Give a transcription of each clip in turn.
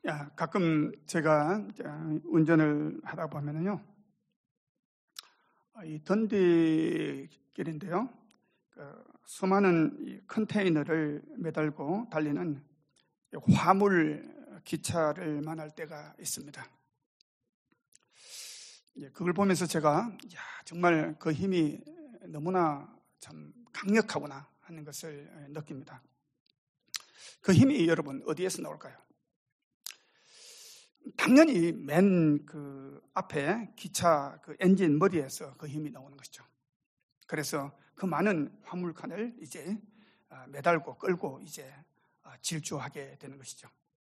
가끔 제가 운전을 하다 보면은요, 이 던디길인데요, 수많은 이 컨테이너를 매달고 달리는 화물 기차를 만날 때가 있습니다. 그걸 보면서 제가 정말 그 힘이 너무나 참 강력하구나 하는 것을 느낍니다. 그 힘이 여러분 어디에서 나올까요? 당연히 맨 그 앞에 기차 그 엔진 머리에서 그 힘이 나오는 것이죠. 그래서 그 많은 화물칸을 이제 매달고 끌고 이제 질주하게 되는 것이죠.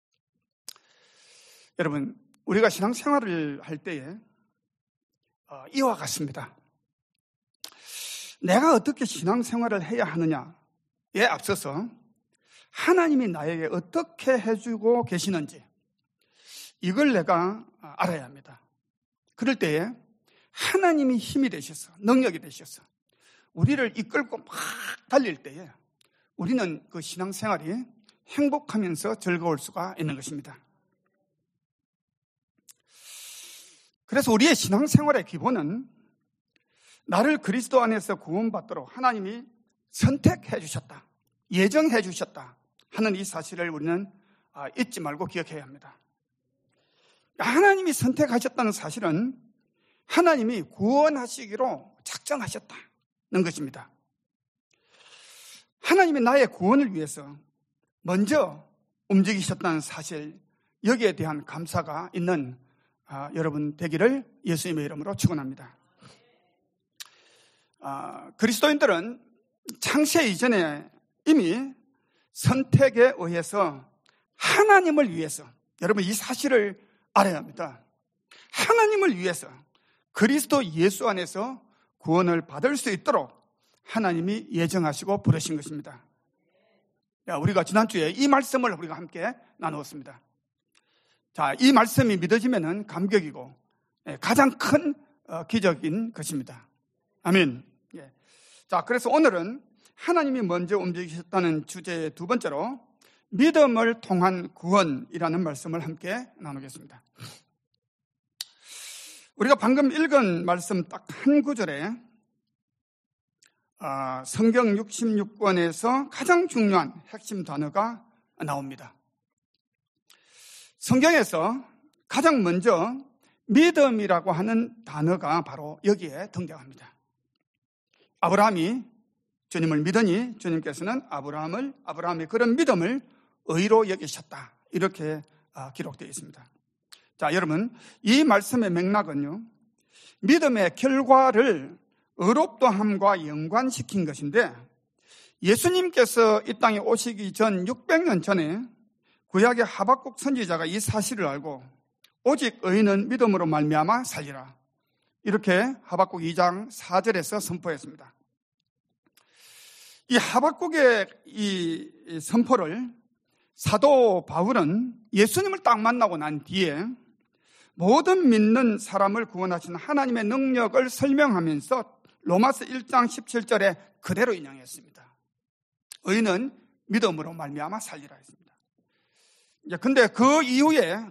여러분, 우리가 신앙생활을 할 때에 이와 같습니다. 내가 어떻게 신앙생활을 해야 하느냐에 앞서서 하나님이 나에게 어떻게 해주고 계시는지 이걸 내가 알아야 합니다. 그럴 때에 하나님이 힘이 되셔서, 능력이 되셔서 우리를 이끌고 막 달릴 때에 우리는 그 신앙생활이 행복하면서 즐거울 수가 있는 것입니다. 그래서 우리의 신앙생활의 기본은 나를 그리스도 안에서 구원받도록 하나님이 선택해 주셨다, 예정해 주셨다 하는 이 사실을 우리는 잊지 말고 기억해야 합니다. 하나님이 선택하셨다는 사실은 하나님이 구원하시기로 작정하셨다는 것입니다. 하나님이 나의 구원을 위해서 먼저 움직이셨다는 사실, 여기에 대한 감사가 있는 여러분 되기를 예수님의 이름으로 축원합니다. 그리스도인들은 창세 이전에 이미 선택에 의해서 하나님을 위해서, 여러분 이 사실을 알아야 합니다. 하나님을 위해서 그리스도 예수 안에서 구원을 받을 수 있도록 하나님이 예정하시고 부르신 것입니다. 우리가 지난주에 이 말씀을 우리가 함께 나누었습니다. 자, 이 말씀이 믿어지면은 감격이고 가장 큰 기적인 것입니다. 아멘. 자, 그래서 오늘은 하나님이 먼저 움직이셨다는 주제의 두 번째로 믿음을 통한 구원이라는 말씀을 함께 나누겠습니다. 우리가 방금 읽은 말씀 딱 한 구절에 성경 66권에서 가장 중요한 핵심 단어가 나옵니다. 성경에서 가장 먼저 믿음이라고 하는 단어가 바로 여기에 등장합니다. 아브라함이 주님을 믿으니 주님께서는 아브라함의 그런 믿음을 의로 여기셨다, 이렇게 기록되어 있습니다. 자, 여러분, 이 말씀의 맥락은요, 믿음의 결과를 의롭도함과 연관시킨 것인데, 예수님께서 이 땅에 오시기 전 600년 전에 구약의 하박국 선지자가 이 사실을 알고 오직 의인은 믿음으로 말미암아 살리라, 이렇게 하박국 2장 4절에서 선포했습니다. 이 하박국의 이 선포를 사도 바울은 예수님을 딱 만나고 난 뒤에 모든 믿는 사람을 구원하신 하나님의 능력을 설명하면서 로마서 1장 17절에 그대로 인용했습니다. 의인은 믿음으로 말미암아 살리라 했습니다. 근데 그 이후에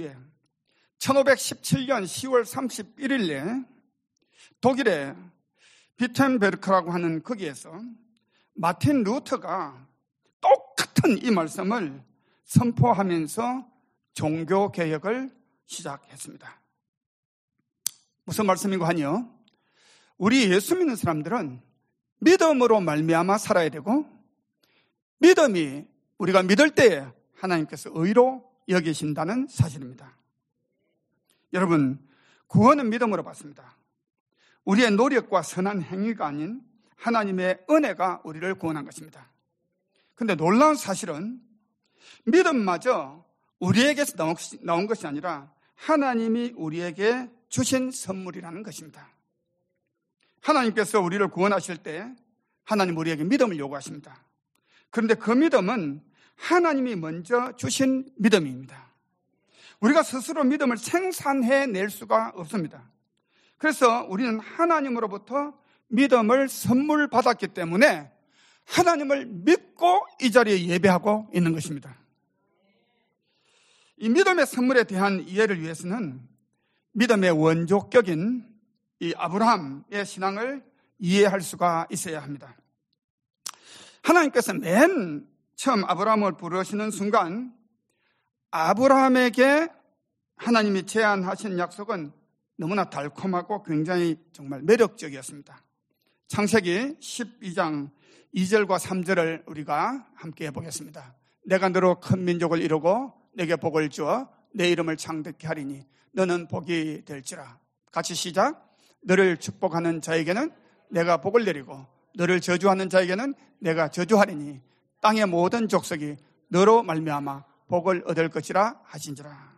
1517년 10월 31일에 독일의 비텐베르크라고 하는 거기에서 마틴 루터가 똑같은 이 말씀을 선포하면서 종교개혁을 시작했습니다. 무슨 말씀인고 하니요, 우리 예수 믿는 사람들은 믿음으로 말미암아 살아야 되고, 믿음이 우리가 믿을 때에 하나님께서 의로 여기신다는 사실입니다. 여러분, 구원은 믿음으로 받습니다. 우리의 노력과 선한 행위가 아닌 하나님의 은혜가 우리를 구원한 것입니다. 그런데 놀라운 사실은 믿음마저 우리에게서 나온 것이 아니라 하나님이 우리에게 주신 선물이라는 것입니다. 하나님께서 우리를 구원하실 때 하나님 우리에게 믿음을 요구하십니다. 그런데 그 믿음은 하나님이 먼저 주신 믿음입니다. 우리가 스스로 믿음을 생산해낼 수가 없습니다. 그래서 우리는 하나님으로부터 믿음을 선물 받았기 때문에 하나님을 믿고 이 자리에 예배하고 있는 것입니다. 이 믿음의 선물에 대한 이해를 위해서는 믿음의 원조격인 이 아브라함의 신앙을 이해할 수가 있어야 합니다. 하나님께서 맨 처음 아브라함을 부르시는 순간 아브라함에게 하나님이 제안하신 약속은 너무나 달콤하고 굉장히 정말 매력적이었습니다. 창세기 12장 2절과 3절을 우리가 함께 해보겠습니다. 내가 너로 큰 민족을 이루고 내게 복을 주어 내 이름을 창대케 하리니 너는 복이 될지라. 같이 시작. 너를 축복하는 자에게는 내가 복을 내리고 너를 저주하는 자에게는 내가 저주하리니 땅의 모든 족속이 너로 말미암아 복을 얻을 것이라 하신지라.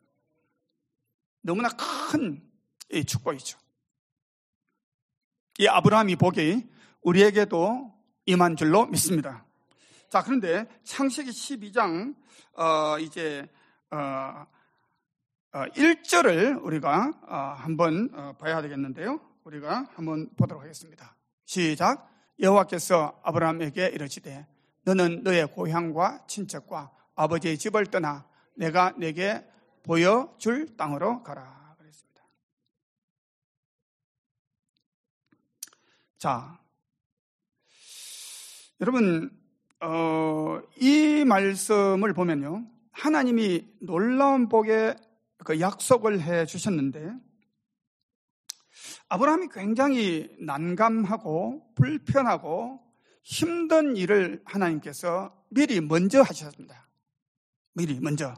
너무나 큰 이 축복이죠. 이 아브라함이 복이 우리에게도 임한 줄로 믿습니다. 자, 그런데 창세기 12장 1절을 우리가 한번 봐야 되겠는데요. 우리가 한번 보도록 하겠습니다. 시작. 여호와께서 아브라함에게 이르시되 너는 너의 고향과 친척과 아버지의 집을 떠나 내가 내게 보여줄 땅으로 가라. 그랬습니다. 자, 여러분 이 말씀을 보면요, 하나님이 놀라운 복의 그 약속을 해 주셨는데 아브라함이 굉장히 난감하고 불편하고 힘든 일을 하나님께서 미리 먼저 하셨습니다. 미리 먼저.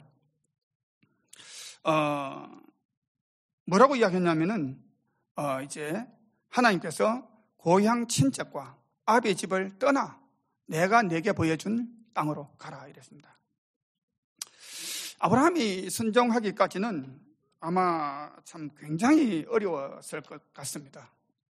뭐라고 이야기했냐면은 이제 하나님께서 고향 친척과 아비의 집을 떠나 내가 내게 보여준 땅으로 가라 이랬습니다. 아브라함이 순종하기까지는 아마 참 굉장히 어려웠을 것 같습니다.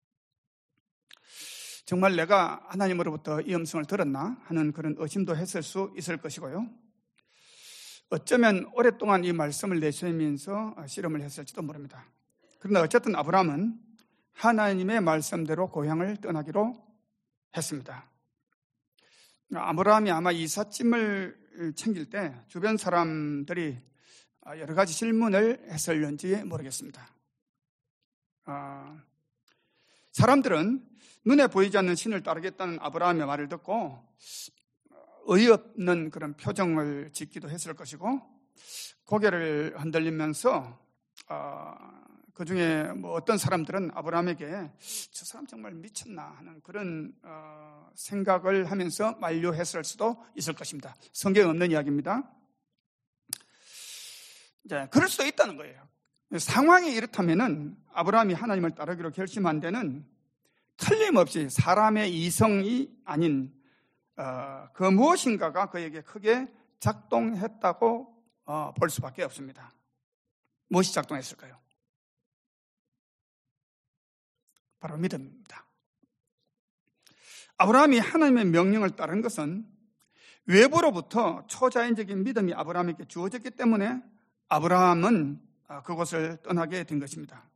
정말 내가 하나님으로부터 이 음성을 들었나 하는 그런 의심도 했을 수 있을 것이고요. 어쩌면 오랫동안 이 말씀을 내쉬면서 씨름을 했을지도 모릅니다. 그런데 어쨌든 아브라함은 하나님의 말씀대로 고향을 떠나기로 했습니다. 아브라함이 아마 이삿짐을 챙길 때 주변 사람들이 여러 가지 질문을 했을는지 모르겠습니다. 사람들은 눈에 보이지 않는 신을 따르겠다는 아브라함의 말을 듣고 어이없는 그런 표정을 짓기도 했을 것이고 고개를 흔들리면서 그 중에 뭐 어떤 사람들은 아브라함에게 저 사람 정말 미쳤나 하는 그런 생각을 하면서 만류했을 수도 있을 것입니다. 성경에 없는 이야기입니다. 이제 그럴 수도 있다는 거예요. 상황이 이렇다면은 아브라함이 하나님을 따르기로 결심한 데는 틀림없이 사람의 이성이 아닌 그 무엇인가가 그에게 크게 작동했다고 볼 수밖에 없습니다. 무엇이 작동했을까요? 바로 믿음입니다. 아브라함이 하나님의 명령을 따른 것은 외부로부터 초자연적인 믿음이 아브라함에게 주어졌기 때문에 아브라함은 그곳을 떠나게 된 것입니다.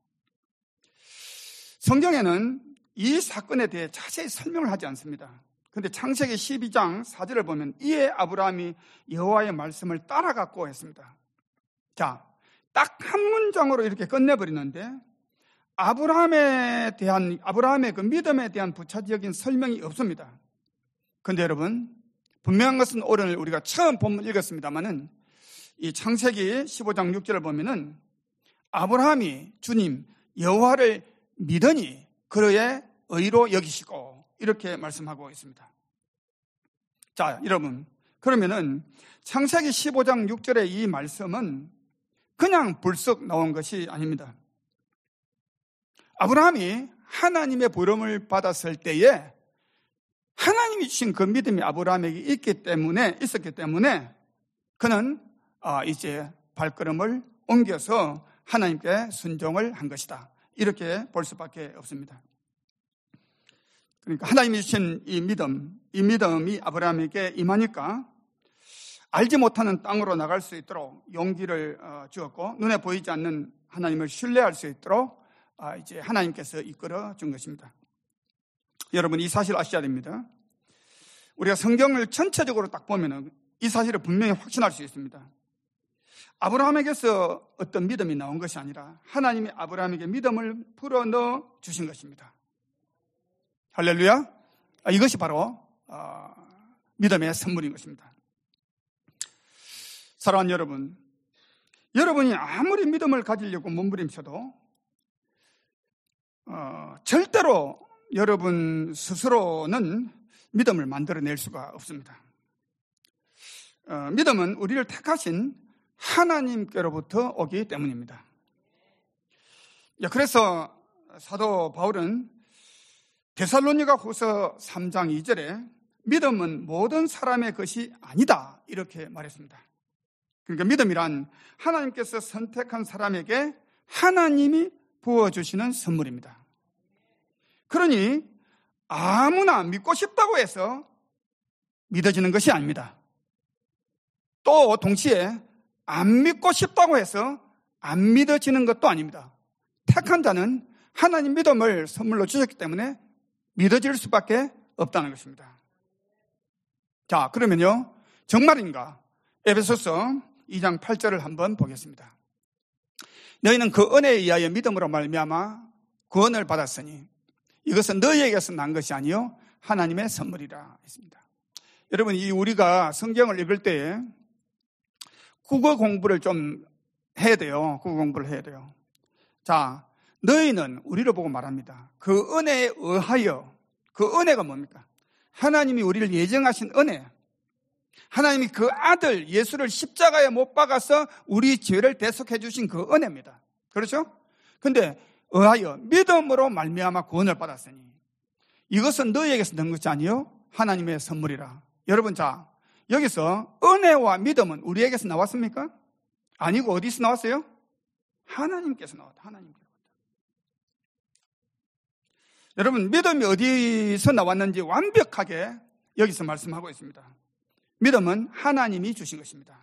성경에는 이 사건에 대해 자세히 설명을 하지 않습니다. 그런데 창세기 12장 4절을 보면 이에 아브라함이 여호와의 말씀을 따라갔고 했습니다. 자, 딱 한 문장으로 이렇게 끝내버리는데 아브라함의 그 믿음에 대한 부차적인 설명이 없습니다. 그런데 여러분, 분명한 것은 오늘 우리가 처음 본문 읽었습니다만은 이 창세기 15장 6절을 보면은 아브라함이 주님 여호와를 믿으니 그의 의로 여기시고 이렇게 말씀하고 있습니다. 자, 여러분, 그러면은 창세기 15장 6절의 이 말씀은 그냥 불쑥 나온 것이 아닙니다. 아브라함이 하나님의 부름을 받았을 때에 하나님이 주신 그 믿음이 아브라함에게 있었기 때문에 그는 이제 발걸음을 옮겨서 하나님께 순종을 한 것이다. 이렇게 볼 수밖에 없습니다. 그러니까 하나님이 주신 이 믿음이 아브라함에게 임하니까 알지 못하는 땅으로 나갈 수 있도록 용기를 주었고 눈에 보이지 않는 하나님을 신뢰할 수 있도록 이제 하나님께서 이끌어 준 것입니다. 여러분, 이 사실 아셔야 됩니다. 우리가 성경을 전체적으로 딱 보면은 이 사실을 분명히 확신할 수 있습니다. 아브라함에게서 어떤 믿음이 나온 것이 아니라 하나님이 아브라함에게 믿음을 불어넣어 주신 것입니다. 할렐루야. 이것이 바로 믿음의 선물인 것입니다. 사랑하는 여러분, 여러분이 아무리 믿음을 가지려고 몸부림쳐도 절대로 여러분 스스로는 믿음을 만들어낼 수가 없습니다. 믿음은 우리를 택하신 하나님께로부터 오기 때문입니다. 그래서 사도 바울은 데살로니가 후서 3장 2절에 믿음은 모든 사람의 것이 아니다 이렇게 말했습니다. 그러니까 믿음이란 하나님께서 선택한 사람에게 하나님이 부어주시는 선물입니다. 그러니 아무나 믿고 싶다고 해서 믿어지는 것이 아닙니다. 또 동시에 안 믿고 싶다고 해서 안 믿어지는 것도 아닙니다. 택한 자는 하나님 믿음을 선물로 주셨기 때문에 믿어질 수밖에 없다는 것입니다. 자, 그러면요, 정말인가? 에베소서 2장 8절을 한번 보겠습니다. 너희는 그 은혜에 의하여 믿음으로 말미암아 구원을 받았으니 이것은 너희에게서 난 것이 아니요 하나님의 선물이라 했습니다. 여러분, 우리가 성경을 읽을 때에 국어 공부를 좀 해야 돼요. 국어 공부를 해야 돼요. 자, 너희는 우리를 보고 말합니다. 그 은혜에 의하여, 그 은혜가 뭡니까? 하나님이 우리를 예정하신 은혜, 하나님이 그 아들 예수를 십자가에 못 박아서 우리 죄를 대속해 주신 그 은혜입니다. 그렇죠? 근데 의하여 믿음으로 말미암아 구원을 받았으니 이것은 너희에게서 난 것이 아니요 하나님의 선물이라. 여러분, 자, 여기서 은혜와 믿음은 우리에게서 나왔습니까? 아니고 어디서 나왔어요? 하나님께서 나왔다. 하나님께서. 여러분, 믿음이 어디서 나왔는지 완벽하게 여기서 말씀하고 있습니다. 믿음은 하나님이 주신 것입니다.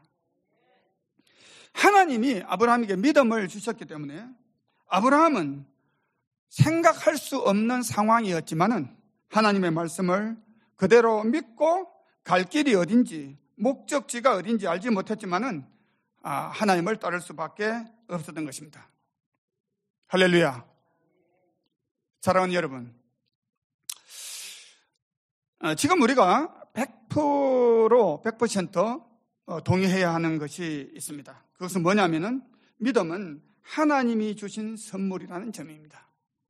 하나님이 아브라함에게 믿음을 주셨기 때문에 아브라함은 생각할 수 없는 상황이었지만은 하나님의 말씀을 그대로 믿고 갈 길이 어딘지, 목적지가 어딘지 알지 못했지만은 하나님을 따를 수밖에 없었던 것입니다. 할렐루야. 사랑하는 여러분, 지금 우리가 100% 동의해야 하는 것이 있습니다. 그것은 뭐냐면은 믿음은 하나님이 주신 선물이라는 점입니다.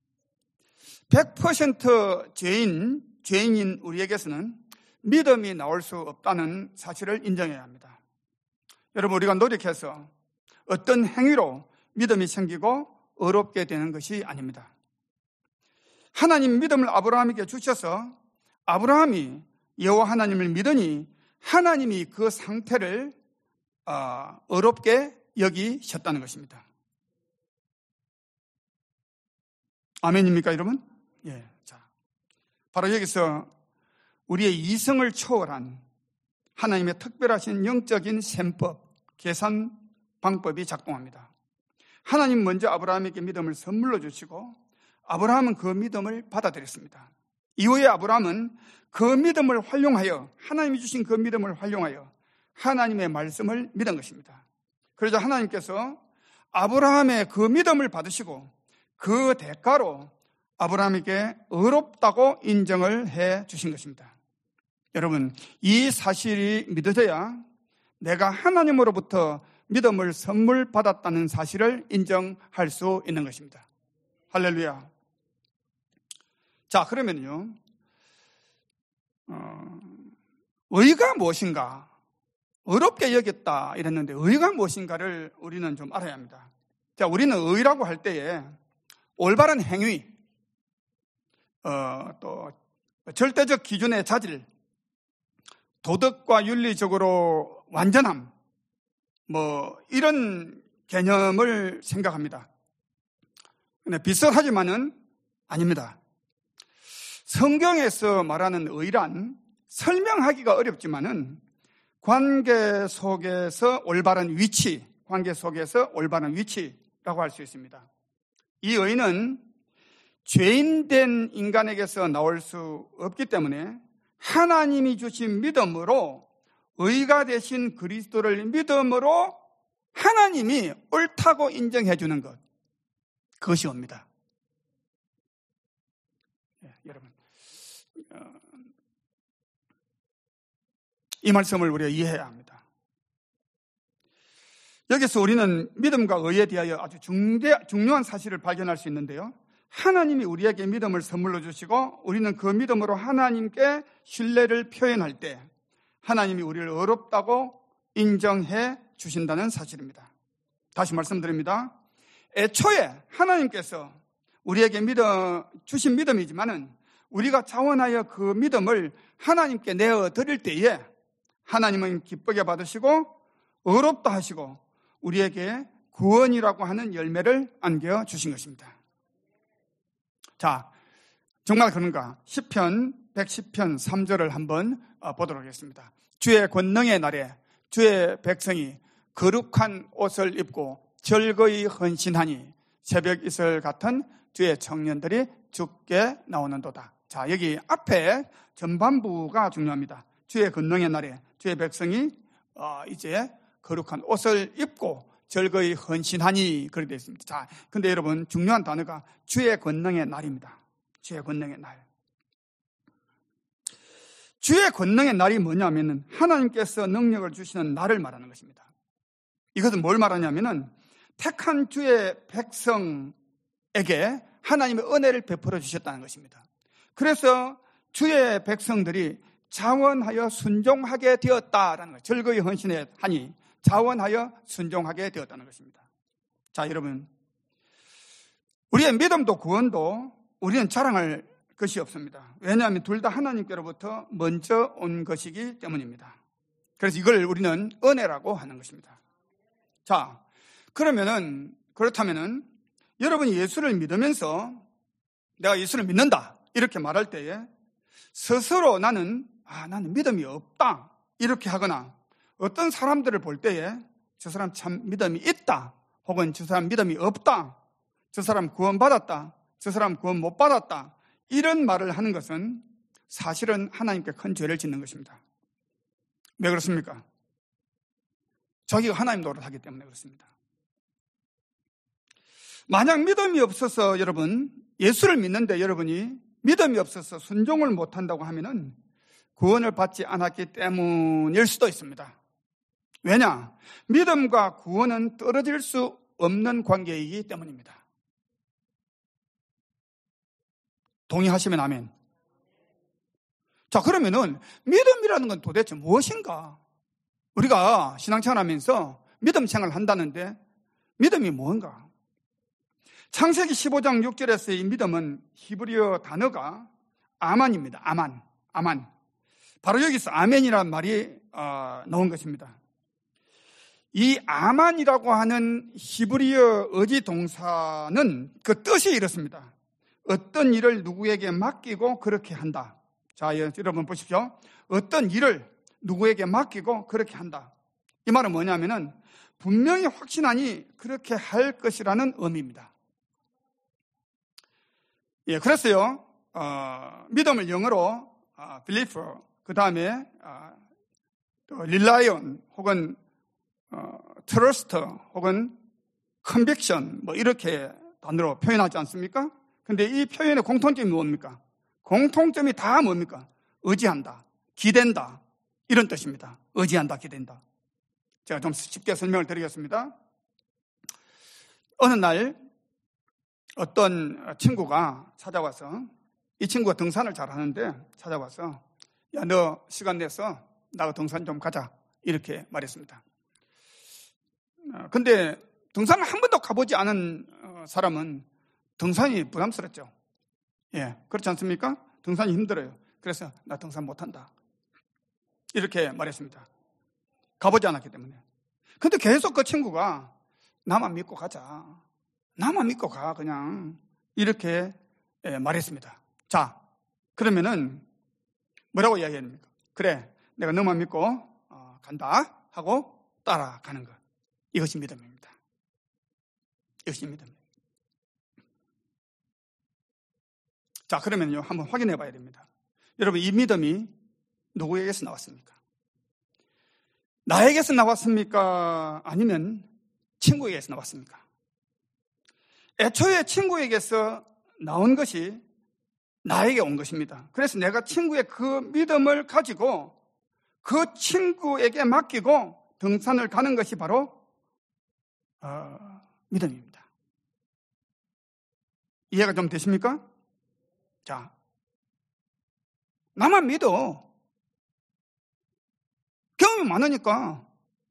100% 죄인인 우리에게서는 믿음이 나올 수 없다는 사실을 인정해야 합니다. 여러분, 우리가 노력해서 어떤 행위로 믿음이 생기고 어렵게 되는 것이 아닙니다. 하나님 믿음을 아브라함에게 주셔서 아브라함이 여호와 하나님을 믿으니 하나님이 그 상태를 어렵게 여기셨다는 것입니다. 아멘입니까, 여러분? 예. 자, 바로 여기서 우리의 이성을 초월한 하나님의 특별하신 영적인 셈법, 계산 방법이 작동합니다. 하나님 먼저 아브라함에게 믿음을 선물로 주시고 아브라함은 그 믿음을 받아들였습니다. 이후에 아브라함은 그 믿음을 활용하여, 하나님이 주신 그 믿음을 활용하여 하나님의 말씀을 믿은 것입니다. 그러자 하나님께서 아브라함의 그 믿음을 받으시고 그 대가로 아브라함에게 의롭다고 인정을 해 주신 것입니다. 여러분, 이 사실이 믿어져야 내가 하나님으로부터 믿음을 선물 받았다는 사실을 인정할 수 있는 것입니다. 할렐루야. 자, 그러면요, 의가 무엇인가? 어렵게 여겼다 이랬는데 의가 무엇인가를 우리는 좀 알아야 합니다. 자, 우리는 의라고 할 때에 올바른 행위, 또 절대적 기준의 자질, 도덕과 윤리적으로 완전함, 이런 개념을 생각합니다. 근데 비슷하지만은 아닙니다. 성경에서 말하는 의란 설명하기가 어렵지만은 관계 속에서 올바른 위치, 관계 속에서 올바른 위치라고 할 수 있습니다. 이 의는 죄인된 인간에게서 나올 수 없기 때문에 하나님이 주신 믿음으로, 의가 되신 그리스도를 믿음으로 하나님이 옳다고 인정해 주는 것, 그것이 옵니다. 여러분, 이 말씀을 우리가 이해해야 합니다. 여기서 우리는 믿음과 의에 대하여 아주 중요한 사실을 발견할 수 있는데요. 하나님이 우리에게 믿음을 선물로 주시고 우리는 그 믿음으로 하나님께 신뢰를 표현할 때 하나님이 우리를 의롭다고 인정해 주신다는 사실입니다. 다시 말씀드립니다. 애초에 하나님께서 우리에게 주신 믿음이지만은 우리가 자원하여 그 믿음을 하나님께 내어 드릴 때에 하나님은 기쁘게 받으시고 의롭다 하시고 우리에게 구원이라고 하는 열매를 안겨 주신 것입니다. 자, 정말 그런가? 시편 110편 3절을 한번 보도록 하겠습니다. 주의 권능의 날에 주의 백성이 거룩한 옷을 입고 절거히 헌신하니 새벽 이슬 같은 주의 청년들이 죽게 나오는도다. 자, 여기 앞에 전반부가 중요합니다. 주의 권능의 날에 주의 백성이 이제 거룩한 옷을 입고 절거히 헌신하니 그렇게 되어 있습니다. 자, 근데 여러분 중요한 단어가 주의 권능의 날입니다. 주의 권능의 날. 주의 권능의 날이 뭐냐면은 하나님께서 능력을 주시는 날을 말하는 것입니다. 이것은 뭘 말하냐면은 택한 주의 백성에게 하나님의 은혜를 베풀어 주셨다는 것입니다. 그래서 주의 백성들이 자원하여 순종하게 되었다라는 거예요. 절거히 헌신하니 자원하여 순종하게 되었다는 것입니다. 자, 여러분, 우리의 믿음도 구원도 우리는 자랑할 것이 없습니다. 왜냐하면 둘 다 하나님께로부터 먼저 온 것이기 때문입니다. 그래서 이걸 우리는 은혜라고 하는 것입니다. 자, 그렇다면은 여러분이 예수를 믿으면서 내가 예수를 믿는다 이렇게 말할 때에 스스로 나는 믿음이 없다 이렇게 하거나 어떤 사람들을 볼 때에 저 사람 참 믿음이 있다 혹은 저 사람 믿음이 없다, 저 사람 구원받았다, 저 사람 구원 못 받았다 이런 말을 하는 것은 사실은 하나님께 큰 죄를 짓는 것입니다. 왜 그렇습니까? 자기가 하나님 노릇하기 때문에 그렇습니다. 만약 믿음이 없어서 여러분 예수를 믿는데 여러분이 믿음이 없어서 순종을 못한다고 하면은 구원을 받지 않았기 때문일 수도 있습니다. 왜냐? 믿음과 구원은 떨어질 수 없는 관계이기 때문입니다. 동의하시면 아멘. 자, 그러면은 믿음이라는 건 도대체 무엇인가? 우리가 신앙생활 하면서 믿음 생활을 한다는데 믿음이 뭔가? 창세기 15장 6절에서 이 믿음은 히브리어 단어가 아만입니다. 아만. 바로 여기서 아멘이라는 말이 나온 것입니다. 이 아만이라고 하는 히브리어 어지 동사는 그 뜻이 이렇습니다. 어떤 일을 누구에게 맡기고 그렇게 한다. 자, 여러분 보십시오. 어떤 일을 누구에게 맡기고 그렇게 한다. 이 말은 뭐냐면은 분명히 확신하니 그렇게 할 것이라는 의미입니다. 예, 그랬어요. 믿음을 영어로 belief, 그 다음에 rely 혹은 trust 혹은 conviction 뭐 이렇게 단어로 표현하지 않습니까? 근데 이 표현의 공통점이 뭡니까? 공통점이 다 뭡니까? 의지한다, 기댄다 이런 뜻입니다. 의지한다, 기댄다. 제가 좀 쉽게 설명을 드리겠습니다. 어느 날 어떤 친구가 찾아와서, 이 친구가 등산을 잘하는데 찾아와서 야, 너 시간 내서 나하고 등산 좀 가자 이렇게 말했습니다. 근데 등산을 한 번도 가보지 않은 사람은 등산이 부담스럽죠. 예, 그렇지 않습니까? 등산이 힘들어요. 그래서 나 등산 못한다 이렇게 말했습니다. 가보지 않았기 때문에. 근데 계속 그 친구가 나만 믿고 가자, 나만 믿고 가 그냥 이렇게 말했습니다. 자, 그러면은 뭐라고 이야기합니까? 그래, 내가 너만 믿고 간다 하고 따라가는 것, 이것이 믿음입니다. 이것이 믿음입니다. 자, 그러면요 한번 확인해 봐야 됩니다. 여러분, 이 믿음이 누구에게서 나왔습니까? 나에게서 나왔습니까? 아니면 친구에게서 나왔습니까? 애초에 친구에게서 나온 것이 나에게 온 것입니다. 그래서 내가 친구의 그 믿음을 가지고 그 친구에게 맡기고 등산을 가는 것이 바로 믿음입니다. 이해가 좀 되십니까? 자, 나만 믿어. 경험이 많으니까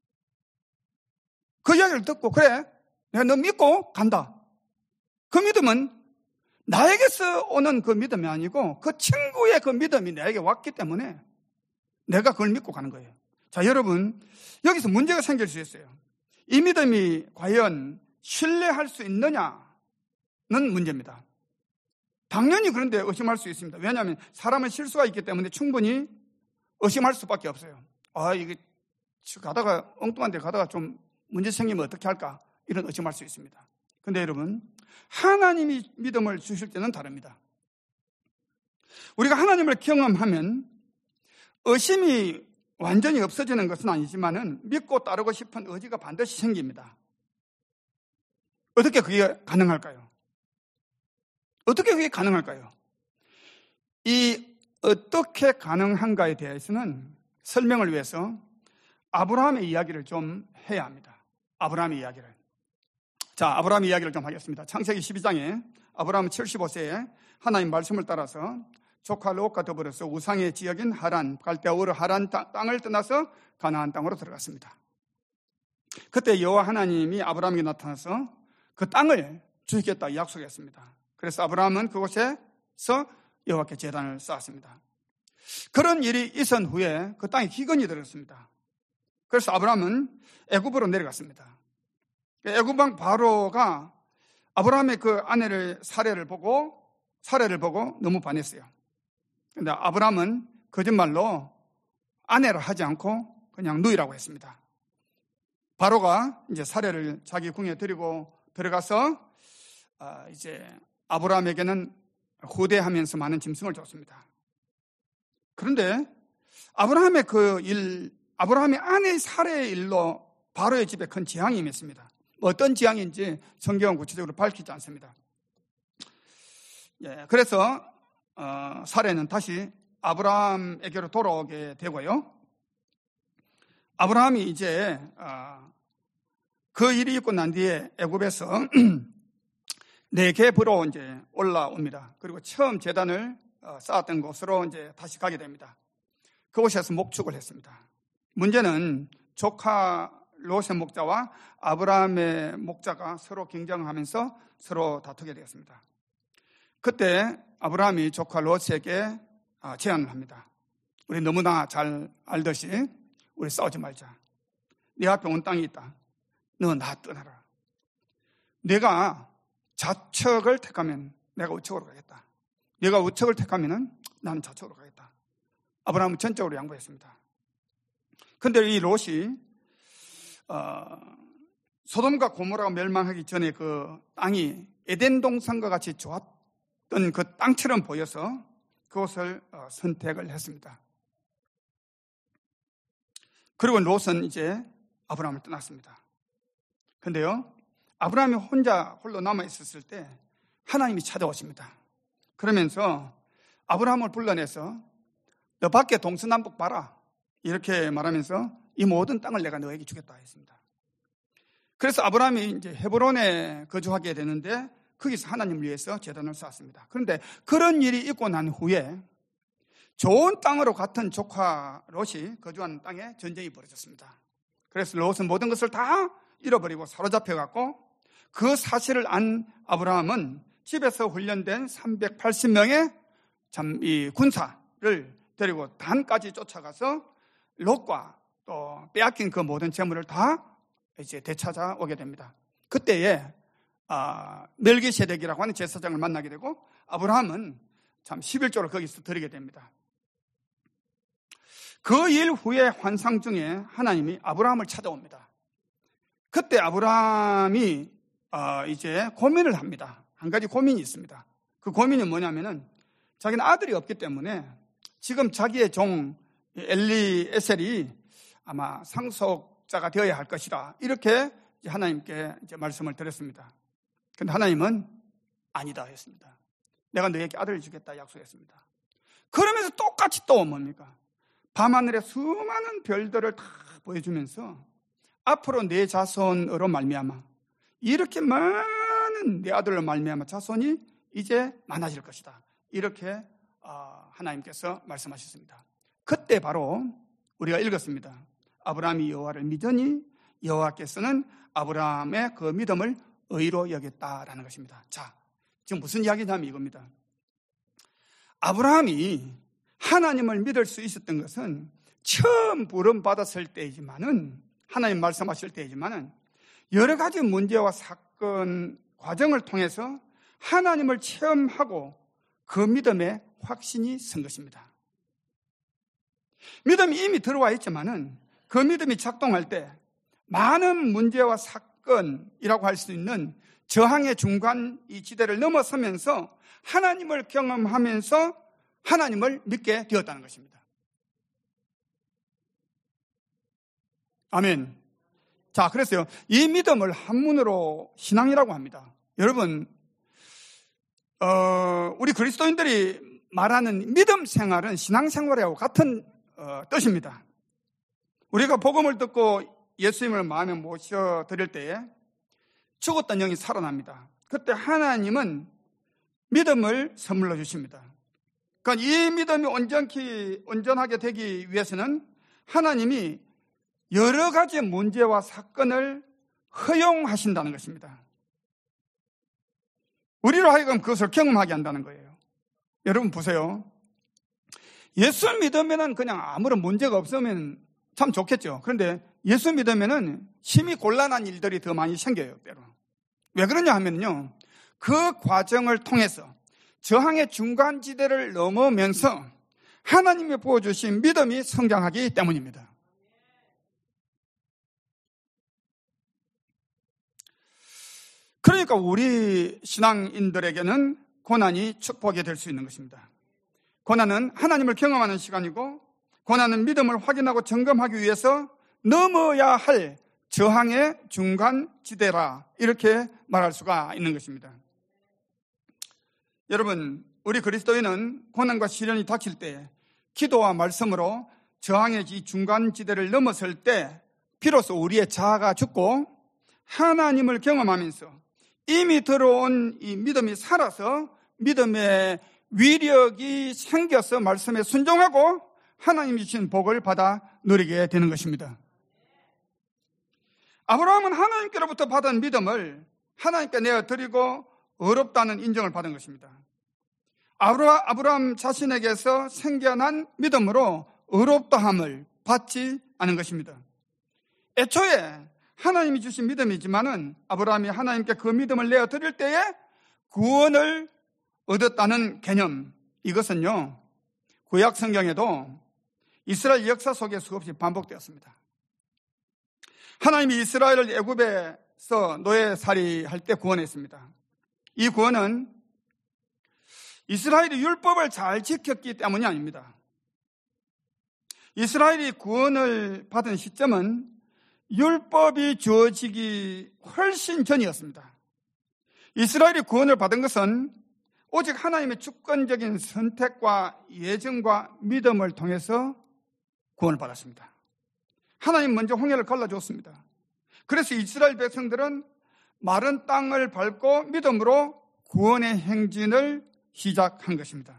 그 이야기를 듣고 그래, 내가 너 믿고 간다. 그 믿음은 나에게서 오는 그 믿음이 아니고 그 친구의 그 믿음이 나에게 왔기 때문에 내가 그걸 믿고 가는 거예요. 자, 여러분, 여기서 문제가 생길 수 있어요. 이 믿음이 과연 신뢰할 수 있느냐는 문제입니다. 당연히 그런데 의심할 수 있습니다. 왜냐하면 사람은 실수가 있기 때문에 충분히 의심할 수밖에 없어요. 이게 가다가 엉뚱한 데 가다가 좀 문제 생기면 어떻게 할까? 이런 의심할 수 있습니다. 근데 여러분, 하나님이 믿음을 주실 때는 다릅니다. 우리가 하나님을 경험하면 의심이 완전히 없어지는 것은 아니지만은 믿고 따르고 싶은 의지가 반드시 생깁니다. 어떻게 그게 가능할까요? 어떻게 그게 가능할까요? 이 어떻게 가능한가에 대해서는 설명을 위해서 아브라함의 이야기를 좀 해야 합니다. 아브라함의 이야기를. 자, 아브라함의 이야기를 좀 하겠습니다. 창세기 12장에 아브라함은 75세에 하나님 말씀을 따라서 조카 롯과 더불어서 우상의 지역인 하란, 갈대아 우르 하란 땅을 떠나서 가나안 땅으로 들어갔습니다. 그때 여호와 하나님이 아브라함에게 나타나서 그 땅을 주시겠다 약속했습니다. 그래서 아브라함은 그곳에서 여호와께 제단을 쌓았습니다. 그런 일이 있은 후에 그 땅에 기근이 들었습니다. 그래서 아브라함은 애굽으로 내려갔습니다. 애굽 왕 바로가 아브라함의 그 아내를 사례를 보고 너무 반했어요. 그런데 아브라함은 거짓말로 아내를 하지 않고 그냥 누이라고 했습니다. 바로가 이제 사례를 자기 궁에 들이고 들어가서 이제 아브라함에게는 후대하면서 많은 짐승을 줬습니다. 그런데 아브라함의 아내의 살해의 일로 바로의 집에 큰 재앙이 임했습니다. 어떤 재앙인지 성경은 구체적으로 밝히지 않습니다. 그래서 살해는 다시 아브라함에게로 돌아오게 되고요. 아브라함이 이제 그 일이 있고 난 뒤에 애굽에서 네겝으로 이제 올라옵니다. 그리고 처음 제단을 쌓았던 곳으로 이제 다시 가게 됩니다. 그곳에서 목축을 했습니다. 문제는 조카 롯의 목자와 아브라함의 목자가 서로 경쟁하면서 서로 다투게 되었습니다. 그때 아브라함이 조카 롯에게 제안을 합니다. 우리 너무나 잘 알듯이 우리 싸우지 말자. 네 앞에 온 땅이 있다. 너 나 떠나라. 내가 좌측을 택하면 내가 우측으로 가겠다. 네가 우측을 택하면 나는 좌측으로 가겠다. 아브라함은 전적으로 양보했습니다. 그런데 이 롯이 소돔과 고모라가 멸망하기 전에 그 땅이 에덴 동산과 같이 좋았던 그 땅처럼 보여서 그것을 선택을 했습니다. 그리고 롯은 이제 아브라함을 떠났습니다. 그런데요, 아브라함이 홀로 남아있었을 때 하나님이 찾아오십니다. 그러면서 아브라함을 불러내서 너 밖에 동서남북 봐라. 이렇게 말하면서 이 모든 땅을 내가 너에게 주겠다 했습니다. 그래서 아브라함이 이제 헤브론에 거주하게 되는데 거기서 하나님을 위해서 제단을 쌓았습니다. 그런데 그런 일이 있고 난 후에 좋은 땅으로 같은 조카 롯이 거주하는 땅에 전쟁이 벌어졌습니다. 그래서 롯은 모든 것을 다 잃어버리고 사로잡혀갖고 그 사실을 안 아브라함은 집에서 훈련된 380명의 이 군사를 데리고 단까지 쫓아가서 롯과 또 빼앗긴 그 모든 재물을 다 이제 되찾아오게 됩니다. 그때에 멜기세덱이라고 하는 제사장을 만나게 되고 아브라함은 참 11조를 거기서 드리게 됩니다. 그 일 후에 환상 중에 하나님이 아브라함을 찾아옵니다. 그때 아브라함이 이제 고민을 합니다. 한 가지 고민이 있습니다. 그 고민이 뭐냐면은 자기는 아들이 없기 때문에 지금 자기의 종 엘리에셀이 아마 상속자가 되어야 할 것이다. 이렇게 하나님께 이제 말씀을 드렸습니다. 그런데 하나님은 아니다 했습니다. 내가 너에게 아들을 주겠다 약속했습니다. 그러면서 똑같이 또 뭡니까? 밤하늘에 수많은 별들을 다 보여주면서 앞으로 내 자손으로 말미암아 이렇게 많은 내 아들로 말미암아 자손이 이제 많아질 것이다. 이렇게 하나님께서 말씀하셨습니다. 그때 바로 우리가 읽었습니다. 아브라함이 여호와를 믿으니 여호와께서는 아브라함의 그 믿음을 의로 여겼다라는 것입니다. 자, 지금 무슨 이야기냐면 이겁니다. 아브라함이 하나님을 믿을 수 있었던 것은 처음 부름받았을 때이지만은, 하나님 말씀하실 때이지만은 여러 가지 문제와 사건 과정을 통해서 하나님을 체험하고 그 믿음에 확신이 선 것입니다. 믿음이 이미 들어와 있지만은 그 믿음이 작동할 때 많은 문제와 사건이라고 할 수 있는 저항의 중간 이 지대를 넘어서면서 하나님을 경험하면서 하나님을 믿게 되었다는 것입니다. 아멘. 자, 그랬어요. 이 믿음을 한문으로 신앙이라고 합니다. 여러분, 우리 그리스도인들이 말하는 믿음 생활은 신앙 생활하고 같은 뜻입니다. 우리가 복음을 듣고 예수님을 마음에 모셔드릴 때에 죽었던 영이 살아납니다. 그때 하나님은 믿음을 선물로 주십니다. 그러니까 이 믿음이 온전하게 되기 위해서는 하나님이 여러 가지 문제와 사건을 허용하신다는 것입니다. 우리로 하여금 그것을 경험하게 한다는 거예요. 여러분 보세요. 예수 믿으면 그냥 아무런 문제가 없으면 참 좋겠죠. 그런데 예수 믿으면 심히 곤란한 일들이 더 많이 생겨요, 때로. 왜 그러냐 하면요, 그 과정을 통해서 저항의 중간지대를 넘으면서 하나님이 부어주신 믿음이 성장하기 때문입니다. 그러니까 우리 신앙인들에게는 고난이 축복이 될 수 있는 것입니다. 고난은 하나님을 경험하는 시간이고, 고난은 믿음을 확인하고 점검하기 위해서 넘어야 할 저항의 중간지대라, 이렇게 말할 수가 있는 것입니다. 여러분, 우리 그리스도인은 고난과 시련이 닥칠 때 기도와 말씀으로 저항의 이 중간지대를 넘어설 때 비로소 우리의 자아가 죽고 하나님을 경험하면서 이미 들어온 이 믿음이 살아서 믿음의 위력이 생겨서 말씀에 순종하고 하나님이 주신 복을 받아 누리게 되는 것입니다. 아브라함은 하나님께로부터 받은 믿음을 하나님께 내어드리고 어렵다는 인정을 받은 것입니다. 아브라함 자신에게서 생겨난 믿음으로 어렵다함을 받지 않은 것입니다. 애초에 하나님이 주신 믿음이지만은 아브라함이 하나님께 그 믿음을 내어드릴 때에 구원을 얻었다는 개념, 이것은요, 구약 성경에도 이스라엘 역사 속에 수없이 반복되었습니다. 하나님이 이스라엘을 애굽에서 노예살이할 때 구원했습니다. 이 구원은 이스라엘이 율법을 잘 지켰기 때문이 아닙니다. 이스라엘이 구원을 받은 시점은 율법이 주어지기 훨씬 전이었습니다. 이스라엘이 구원을 받은 것은 오직 하나님의 주권적인 선택과 예정과 믿음을 통해서 구원을 받았습니다. 하나님 먼저 홍해를 갈라주었습니다. 그래서 이스라엘 백성들은 마른 땅을 밟고 믿음으로 구원의 행진을 시작한 것입니다.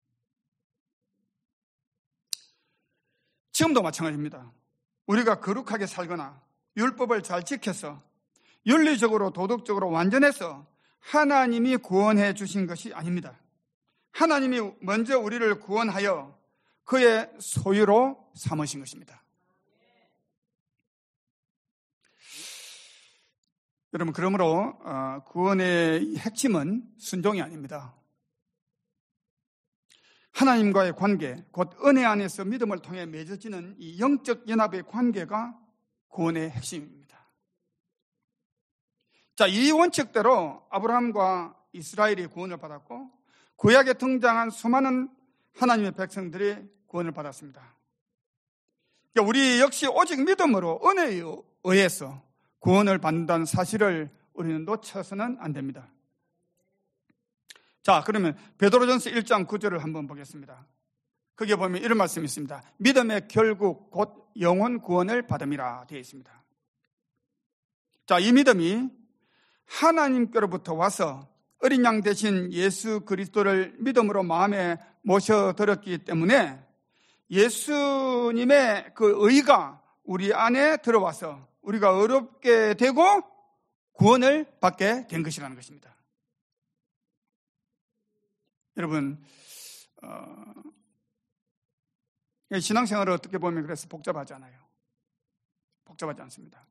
지금도 마찬가지입니다. 우리가 거룩하게 살거나 율법을 잘 지켜서 윤리적으로 도덕적으로 완전해서 하나님이 구원해 주신 것이 아닙니다. 하나님이 먼저 우리를 구원하여 그의 소유로 삼으신 것입니다. 여러분, 그러므로 구원의 핵심은 순종이 아닙니다. 하나님과의 관계, 곧 은혜 안에서 믿음을 통해 맺어지는 이 영적 연합의 관계가 구원의 핵심입니다. 자, 이 원칙대로 아브라함과 이스라엘이 구원을 받았고 구약에 등장한 수많은 하나님의 백성들이 구원을 받았습니다. 우리 역시 오직 믿음으로 은혜에 의해서 구원을 받는다는 사실을 우리는 놓쳐서는 안 됩니다. 자, 그러면 베드로전서 1장 9절을 한번 보겠습니다. 거기에 보면 이런 말씀이 있습니다. 믿음의 결국 곧 영혼 구원을 받음이라 되어 있습니다. 자, 이 믿음이 하나님께로부터 와서 어린 양 대신 예수 그리스도를 믿음으로 마음에 모셔드렸기 때문에 예수님의 그 의가 우리 안에 들어와서 우리가 어렵게 되고 구원을 받게 된 것이라는 것입니다. 여러분, 신앙생활을 어떻게 보면 그래서 복잡하지 않아요. 복잡하지 않습니다.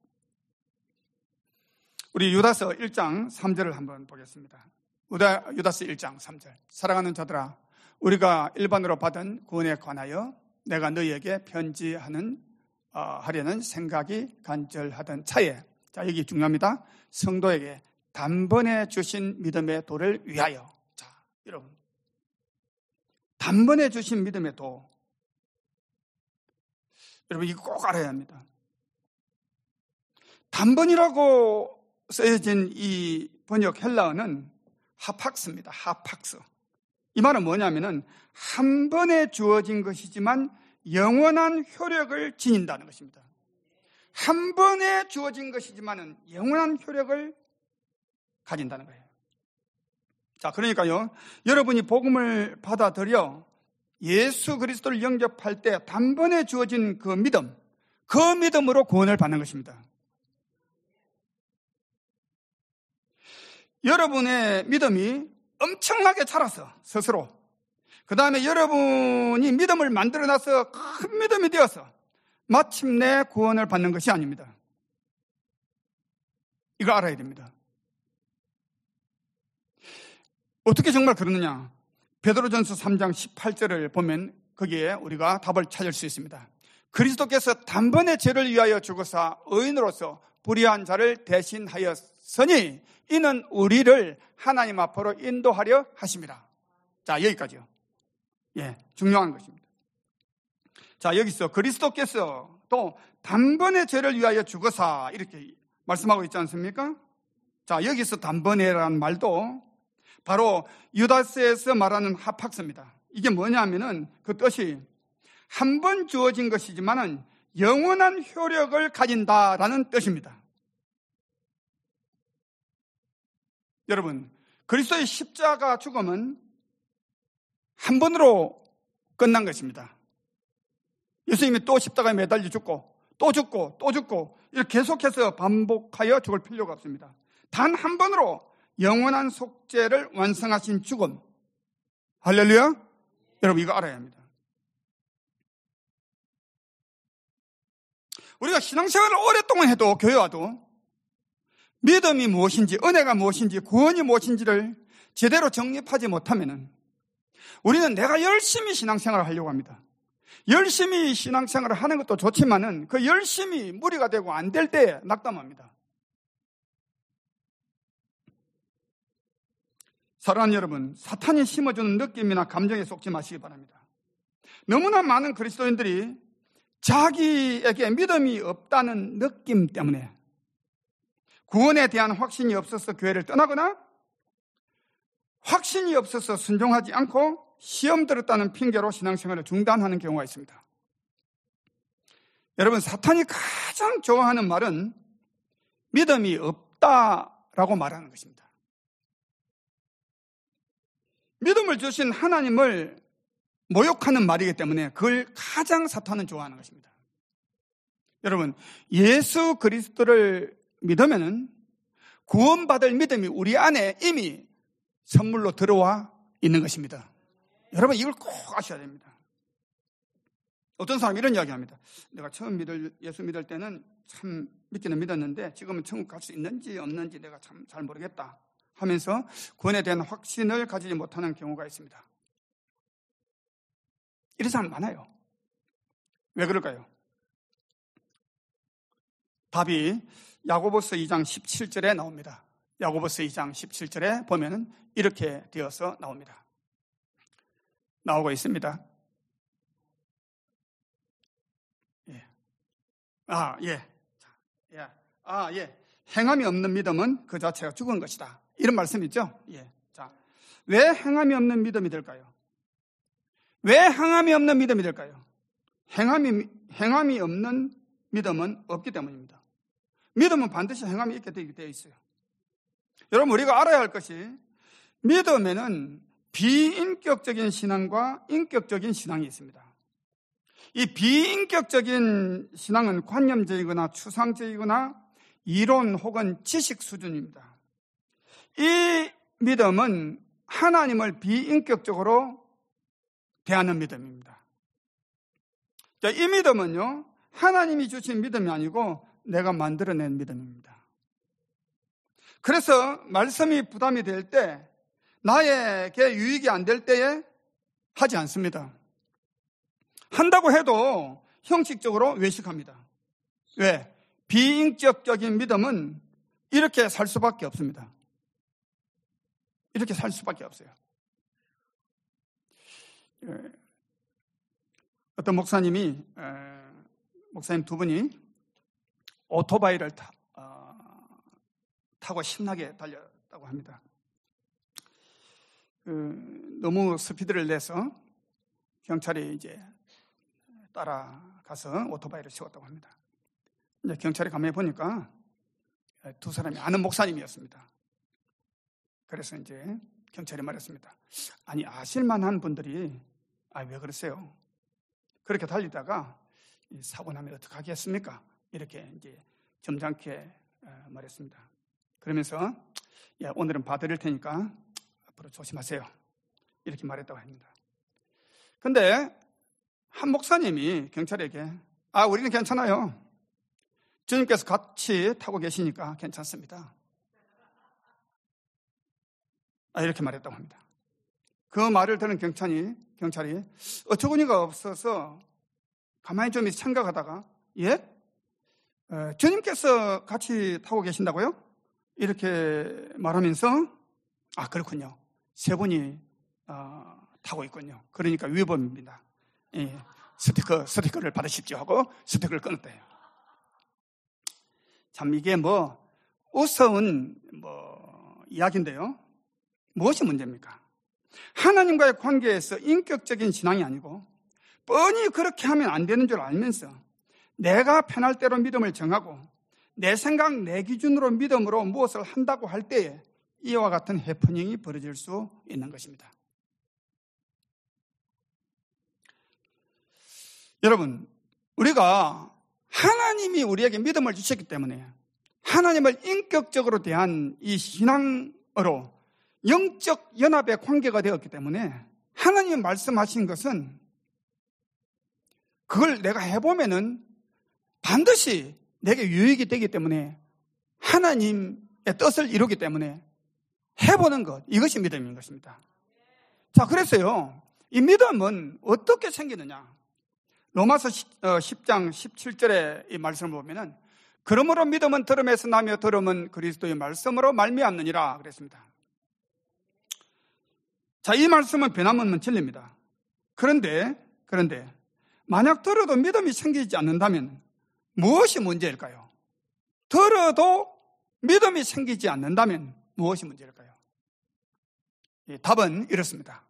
우리 유다서 1장 3절을 한번 보겠습니다. 유다서 1장 3절. 사랑하는 자들아, 우리가 일반으로 받은 구원에 관하여 내가 너희에게 편지하는 하려는 생각이 간절하던 차에, 자, 여기 중요합니다. 성도에게 단번에 주신 믿음의 도를 위하여. 자, 여러분, 단번에 주신 믿음의 도, 여러분 이거 꼭 알아야 합니다. 단번이라고 쓰여진 이 번역 헬라어는 하팍스입니다. 하팍스. 이 말은 뭐냐면은 한 번에 주어진 것이지만 영원한 효력을 지닌다는 것입니다. 한 번에 주어진 것이지만은 영원한 효력을 가진다는 거예요. 자, 그러니까요, 여러분이 복음을 받아들여 예수 그리스도를 영접할 때 단번에 주어진 그 믿음, 그 믿음으로 구원을 받는 것입니다. 여러분의 믿음이 엄청나게 자라서 스스로, 그 다음에 여러분이 믿음을 만들어놔서 큰 믿음이 되어서 마침내 구원을 받는 것이 아닙니다. 이거 알아야 됩니다. 어떻게 정말 그러느냐? 베드로전서 3장 18절을 보면 거기에 우리가 답을 찾을 수 있습니다. 그리스도께서 단번에 죄를 위하여 죽으사 의인으로서 불의한 자를 대신하였으니 이는 우리를 하나님 앞으로 인도하려 하심이라. 자, 여기까지요. 예, 중요한 것입니다. 자, 여기서 그리스도께서 또 단번에 죄를 위하여 죽으사 이렇게 말씀하고 있지 않습니까? 자, 여기서 단번에라는 말도 바로 유다서에서 말하는 하팍스입니다. 이게 뭐냐면은 그 뜻이 한 번 주어진 것이지만은 영원한 효력을 가진다라는 뜻입니다. 여러분, 그리스도의 십자가 죽음은 한 번으로 끝난 것입니다. 예수님이 또 십자가에 매달려 죽고 또 죽고 또 죽고 이렇게 계속해서 반복하여 죽을 필요가 없습니다. 단 한 번으로 영원한 속죄를 완성하신 죽음. 할렐루야. 여러분 이거 알아야 합니다. 우리가 신앙생활을 오랫동안 해도 교회 와도 믿음이 무엇인지, 은혜가 무엇인지, 구원이 무엇인지를 제대로 정립하지 못하면은 우리는 내가 열심히 신앙생활을 하려고 합니다. 열심히 신앙생활을 하는 것도 좋지만은 그 열심히 무리가 되고 안 될 때 낙담합니다. 사랑하는 여러분, 사탄이 심어주는 느낌이나 감정에 속지 마시기 바랍니다. 너무나 많은 그리스도인들이 자기에게 믿음이 없다는 느낌 때문에 구원에 대한 확신이 없어서 교회를 떠나거나 확신이 없어서 순종하지 않고 시험 들었다는 핑계로 신앙생활을 중단하는 경우가 있습니다. 여러분, 사탄이 가장 좋아하는 말은 믿음이 없다라고 말하는 것입니다. 믿음을 주신 하나님을 모욕하는 말이기 때문에 그걸 가장 사탄은 좋아하는 것입니다. 여러분, 예수 그리스도를 믿으면은 구원받을 믿음이 우리 안에 이미 선물로 들어와 있는 것입니다. 여러분, 이걸 꼭 아셔야 됩니다. 어떤 사람이 이런 이야기 합니다. 내가 처음 예수 믿을 때는 참 믿기는 믿었는데 지금은 천국 갈 수 있는지 없는지 내가 참 잘 모르겠다 하면서 구원에 대한 확신을 가지지 못하는 경우가 있습니다. 이런 사람 많아요. 왜 그럴까요? 답이 야고보서 2장 17절에 나옵니다. 야고보서 2장 17절에 보면은 이렇게 되어서 나옵니다. 나오고 있습니다. 예. 행함이 없는 믿음은 그 자체가 죽은 것이다. 이런 말씀이죠. 자, 왜 행함이 없는 믿음이 될까요? 왜 행함이 없는 믿음이 될까요? 행함이 없는 믿음은 없기 때문입니다. 믿음은 반드시 행함이 있게 되어 있어요. 여러분, 우리가 알아야 할 것이 믿음에는 비인격적인 신앙과 인격적인 신앙이 있습니다. 이 비인격적인 신앙은 관념적이거나 추상적이거나 이론 혹은 지식 수준입니다. 이 믿음은 하나님을 비인격적으로 대하는 믿음입니다. 자, 이 믿음은요, 하나님이 주신 믿음이 아니고 내가 만들어낸 믿음입니다. 그래서 말씀이 부담이 될 때, 나에게 유익이 안 될 때에 하지 않습니다. 한다고 해도 형식적으로 외식합니다. 왜? 비인격적인 믿음은 이렇게 살 수밖에 없습니다. 이렇게 살 수밖에 없어요. 어떤 목사님 두 분이 오토바이를 타고 신나게 달렸다고 합니다. 너무 스피드를 내서 경찰이 이제 따라가서 오토바이를 세웠다고 합니다. 이제 경찰이 가만히 보니까 두 사람이 아는 목사님이었습니다. 그래서 이제 경찰이 말했습니다. 아니, 아실만한 분들이 왜 그러세요? 그렇게 달리다가 사고 나면 어떡하겠습니까? 이렇게 이제 점잖게 말했습니다. 그러면서 오늘은 봐드릴 테니까 앞으로 조심하세요. 이렇게 말했다고 합니다. 근데 한 목사님이 경찰에게 우리는 괜찮아요. 주님께서 같이 타고 계시니까 괜찮습니다. 이렇게 말했다고 합니다. 그 말을 들은 경찰이 어처구니가 없어서 가만히 좀 생각하다가 주님께서 같이 타고 계신다고요? 이렇게 말하면서 그렇군요. 세 분이 타고 있군요. 그러니까 위법입니다. 스티커를 받으십시오 하고 스티커를 끊었대요. 참 이게 우스운 이야기인데요. 무엇이 문제입니까? 하나님과의 관계에서 인격적인 신앙이 아니고 뻔히 그렇게 하면 안 되는 줄 알면서 내가 편할 대로 믿음을 정하고 내 생각, 내 기준으로 믿음으로 무엇을 한다고 할 때에 이와 같은 해프닝이 벌어질 수 있는 것입니다. 여러분, 우리가 하나님이 우리에게 믿음을 주셨기 때문에 하나님을 인격적으로 대한 이 신앙으로 영적 연합의 관계가 되었기 때문에 하나님이 말씀하신 것은 그걸 내가 해보면은 반드시 내게 유익이 되기 때문에 하나님의 뜻을 이루기 때문에 해보는 것, 이것이 믿음인 것입니다. 자, 그래서요, 이 믿음은 어떻게 생기느냐? 로마서 10장 17절의 이 말씀을 보면은 그러므로 믿음은 들음에서 나며 들음은 그리스도의 말씀으로 말미암느니라 그랬습니다. 자, 이 말씀은 변함없는 진리입니다. 그런데 만약 들어도 믿음이 생기지 않는다면 무엇이 문제일까요? 들어도 믿음이 생기지 않는다면 무엇이 문제일까요? 답은 이렇습니다.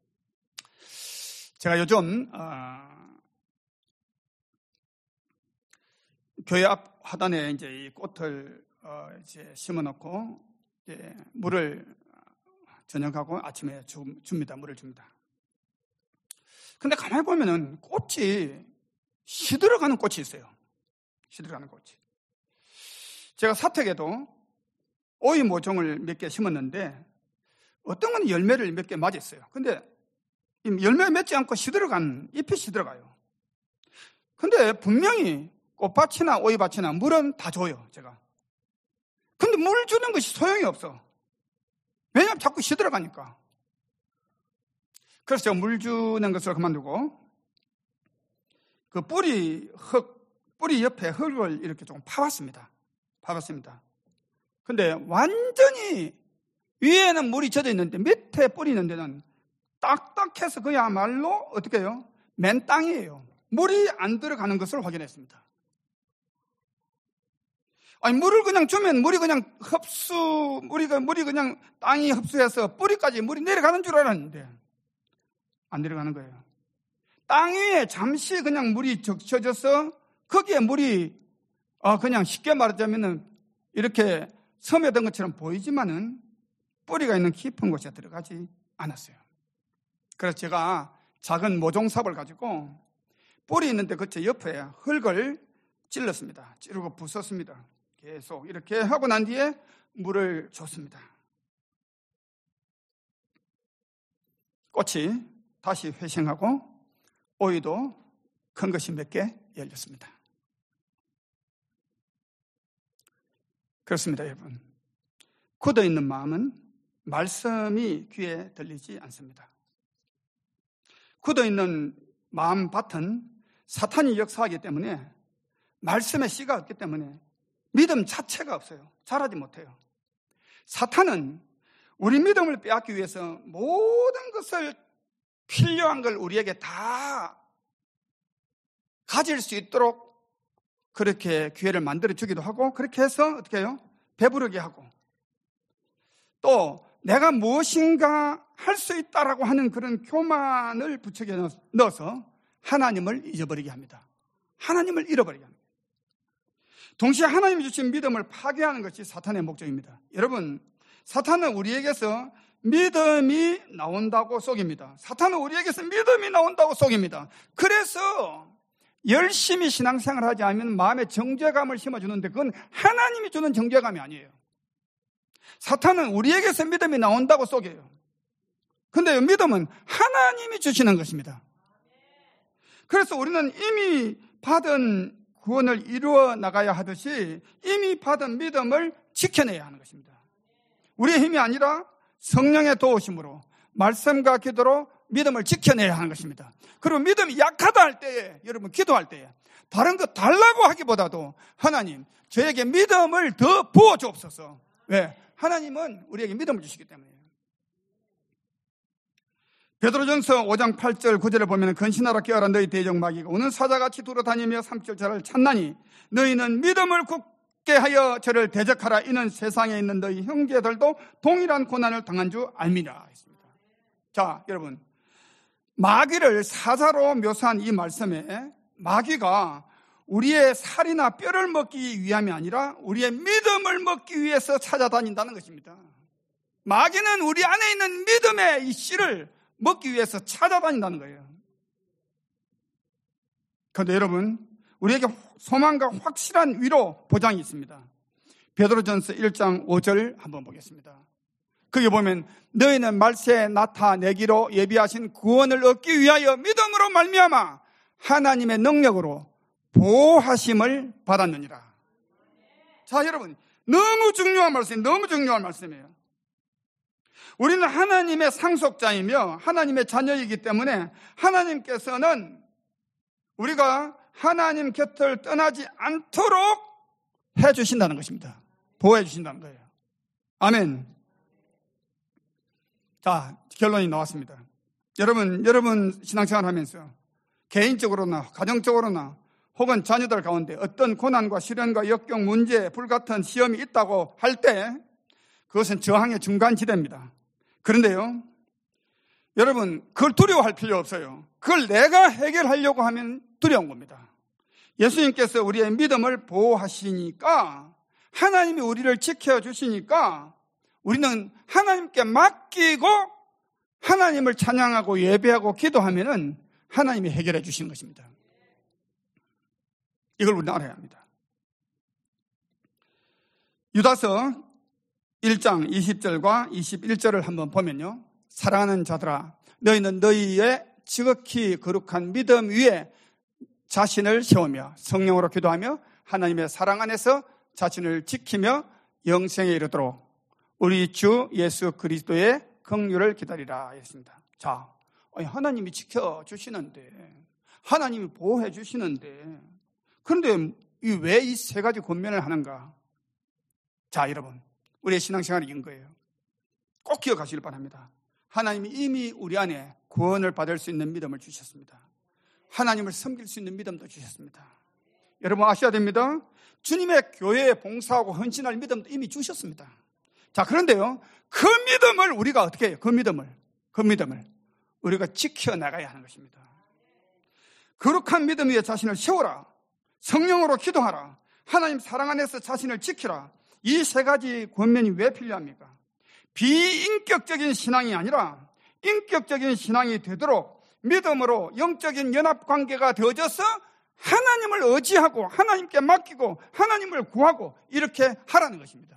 제가 요즘 교회 앞 화단에 이제 이 꽃을 이제 심어놓고 이제 물을 저녁하고 아침에 줍니다. 물을 줍니다. 근데 가만히 보면은 꽃이 시들어가는 꽃이 있어요. 시들어가는 꽃이. 제가 사택에도 오이 모종을 몇 개 심었는데 어떤 건 열매를 몇 개 맞았어요. 근데 열매 맺지 않고 시들어간 잎이 시들어가요. 근데 분명히 꽃밭이나 오이밭이나 물은 다 줘요, 제가. 근데 물 주는 것이 소용이 없어. 왜냐하면 자꾸 시들어가니까. 그래서 제가 물 주는 것을 그만두고 그 뿌리 옆에 흙을 이렇게 조금 파봤습니다. 근데 완전히 위에는 물이 젖어 있는데 밑에 뿌리 있는 데는 딱딱해서 그야말로 어떻게 해요? 맨 땅이에요. 물이 안 들어가는 것을 확인했습니다. 아니, 물을 그냥 주면 물이 그냥 물이 그냥 땅이 흡수해서 뿌리까지 물이 내려가는 줄 알았는데 안 내려가는 거예요. 땅 위에 잠시 그냥 물이 적셔져서 거기에 물이 그냥 쉽게 말하자면은 이렇게 스며든 것처럼 보이지만은 뿌리가 있는 깊은 곳에 들어가지 않았어요. 그래서 제가 작은 모종삽을 가지고 뿌리 있는데 그 옆에 흙을 찔렀습니다. 찌르고 부쉈습니다. 계속 이렇게 하고 난 뒤에 물을 줬습니다. 꽃이 다시 회생하고 오이도 큰 것이 몇 개 열렸습니다. 그렇습니다, 여러분. 굳어있는 마음은 말씀이 귀에 들리지 않습니다. 굳어있는 마음 밭은 사탄이 역사하기 때문에 말씀의 씨가 없기 때문에 믿음 자체가 없어요. 자라지 못해요. 사탄은 우리 믿음을 빼앗기 위해서 모든 것을 필요한 걸 우리에게 다 가질 수 있도록 그렇게 기회를 만들어 주기도 하고, 그렇게 해서 어떻게 해요? 배부르게 하고, 또 내가 무엇인가 할 수 있다라고 하는 그런 교만을 부추겨 넣어서 하나님을 잊어버리게 합니다. 하나님을 잃어버리게 합니다. 동시에 하나님이 주신 믿음을 파괴하는 것이 사탄의 목적입니다. 여러분, 사탄은 우리에게서 믿음이 나온다고 속입니다. 사탄은 우리에게서 믿음이 나온다고 속입니다. 그래서 열심히 신앙생활을 하지 않으면 마음에 정죄감을 심어주는데 그건 하나님이 주는 정죄감이 아니에요. 사탄은 우리에게서 믿음이 나온다고 속여요. 근데 믿음은 하나님이 주시는 것입니다. 그래서 우리는 이미 받은 구원을 이루어 나가야 하듯이 이미 받은 믿음을 지켜내야 하는 것입니다. 우리의 힘이 아니라 성령의 도우심으로 말씀과 기도로 믿음을 지켜내야 하는 것입니다. 그리고 믿음이 약하다 할 때에, 여러분 기도할 때에 다른 거 달라고 하기보다도 하나님 저에게 믿음을 더 부어 주옵소서. 왜? 하나님은 우리에게 믿음을 주시기 때문이에요. 베드로전서 5장 8절 9절에 보면 근신하라 깨어라 너희 대적 마귀가 오는 사자같이 돌아다니며 삼킬 자를 찾나니 너희는 믿음을 굳게 하여 저를 대적하라. 이는 세상에 있는 너희 형제들도 동일한 고난을 당한 줄 알미라 했습니다. 자, 여러분, 마귀를 사자로 묘사한 이 말씀에 마귀가 우리의 살이나 뼈를 먹기 위함이 아니라 우리의 믿음을 먹기 위해서 찾아다닌다는 것입니다. 마귀는 우리 안에 있는 믿음의 이 씨를 먹기 위해서 찾아다닌다는 거예요. 그런데 여러분, 우리에게 소망과 확실한 위로 보장이 있습니다. 베드로전서 1장 5절 한번 보겠습니다. 거기 보면 너희는 말세에 나타내기로 예비하신 구원을 얻기 위하여 믿음으로 말미암아 하나님의 능력으로 보호하심을 받았느니라. 자, 여러분, 너무 중요한 말씀이에요. 우리는 하나님의 상속자이며 하나님의 자녀이기 때문에 하나님께서는 우리가 하나님 곁을 떠나지 않도록 해주신다는 것입니다. 보호해 주신다는 거예요. 아멘. 자, 결론이 나왔습니다. 여러분 신앙생활 하면서 개인적으로나 가정적으로나 혹은 자녀들 가운데 어떤 고난과 시련과 역경, 문제, 불같은 시험이 있다고 할 때 그것은 저항의 중간지대입니다. 그런데요, 여러분, 그걸 두려워할 필요 없어요. 그걸 내가 해결하려고 하면 두려운 겁니다. 예수님께서 우리의 믿음을 보호하시니까, 하나님이 우리를 지켜주시니까 우리는 하나님께 맡기고 하나님을 찬양하고 예배하고 기도하면은 하나님이 해결해 주시는 것입니다. 이걸 우리는 알아야 합니다. 유다서 1장 20절과 21절을 한번 보면요, 사랑하는 자들아 너희는 너희의 지극히 거룩한 믿음 위에 자신을 세우며 성령으로 기도하며 하나님의 사랑 안에서 자신을 지키며 영생에 이르도록 우리 주 예수 그리스도의 긍휼을 기다리라 했습니다. 자, 하나님이 지켜주시는데, 하나님이 보호해 주시는데, 그런데 왜 이 세 가지 권면을 하는가? 자, 여러분, 우리의 신앙생활이 이런 거예요. 꼭 기억하시길 바랍니다. 하나님이 이미 우리 안에 구원을 받을 수 있는 믿음을 주셨습니다. 하나님을 섬길 수 있는 믿음도 주셨습니다. 여러분 아셔야 됩니다. 주님의 교회에 봉사하고 헌신할 믿음도 이미 주셨습니다. 자, 그런데요, 그 믿음을 우리가 어떻게 해요? 그 믿음을 우리가 지켜나가야 하는 것입니다. 거룩한 믿음 위에 자신을 세워라. 성령으로 기도하라. 하나님 사랑 안에서 자신을 지키라. 이 세 가지 권면이 왜 필요합니까? 비인격적인 신앙이 아니라 인격적인 신앙이 되도록 믿음으로 영적인 연합관계가 되어져서 하나님을 의지하고 하나님께 맡기고 하나님을 구하고 이렇게 하라는 것입니다.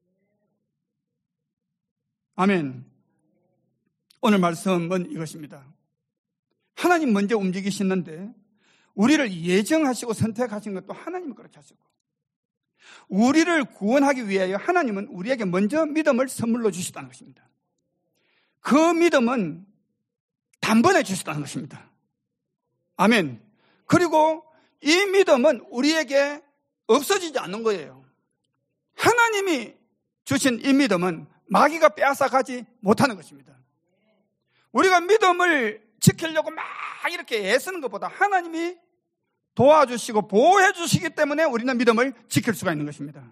아멘. 오늘 말씀은 이것입니다. 하나님 먼저 움직이시는데 우리를 예정하시고 선택하신 것도 하나님은 그렇게 하시고, 우리를 구원하기 위하여 하나님은 우리에게 먼저 믿음을 선물로 주셨다는 것입니다. 그 믿음은 단번에 주셨다는 것입니다. 아멘. 그리고 이 믿음은 우리에게 없어지지 않는 거예요. 하나님이 주신 이 믿음은 마귀가 빼앗아가지 못하는 것입니다. 우리가 믿음을 지키려고 막 이렇게 애쓰는 것보다 하나님이 도와주시고 보호해 주시기 때문에 우리는 믿음을 지킬 수가 있는 것입니다.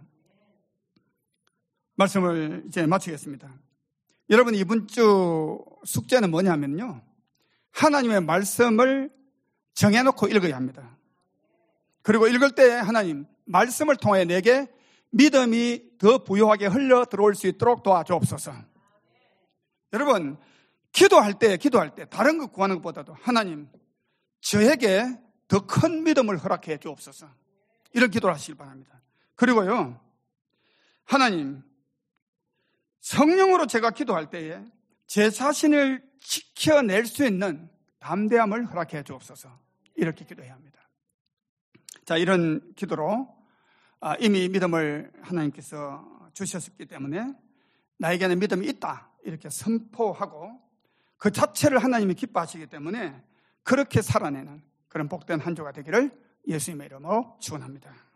말씀을 이제 마치겠습니다. 여러분, 이번 주 숙제는 뭐냐면요, 하나님의 말씀을 정해놓고 읽어야 합니다. 그리고 읽을 때 하나님 말씀을 통해 내게 믿음이 더 부유하게 흘러 들어올 수 있도록 도와주옵소서. 여러분, 기도할 때 다른 거 구하는 것보다도 하나님 저에게 더 큰 믿음을 허락해 주옵소서, 이런 기도를 하시길 바랍니다. 그리고요, 하나님 성령으로 제가 기도할 때에 제 자신을 지켜낼 수 있는 담대함을 허락해 주옵소서, 이렇게 기도해야 합니다. 자, 이런 기도로 이미 믿음을 하나님께서 주셨기 때문에 나에게는 믿음이 있다 이렇게 선포하고 그 자체를 하나님이 기뻐하시기 때문에 그렇게 살아내는 그런 복된 한 주가 되기를 예수님의 이름으로 축원합니다.